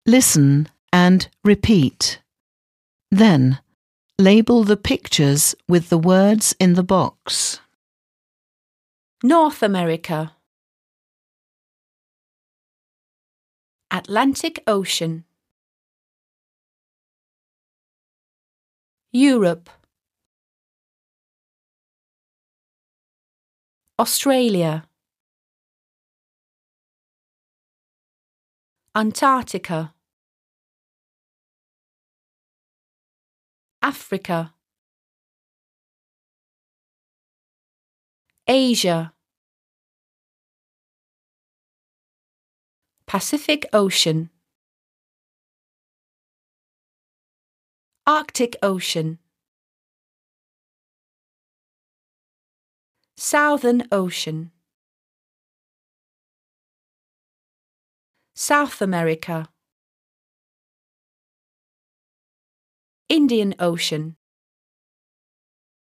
Listen and repeat. Then, label the pictures with the words in the box. North America, Atlantic Ocean, Europe, Australia, Antarctica, Africa, Asia, Pacific Ocean, Arctic Ocean, Southern Ocean, South America, Indian Ocean,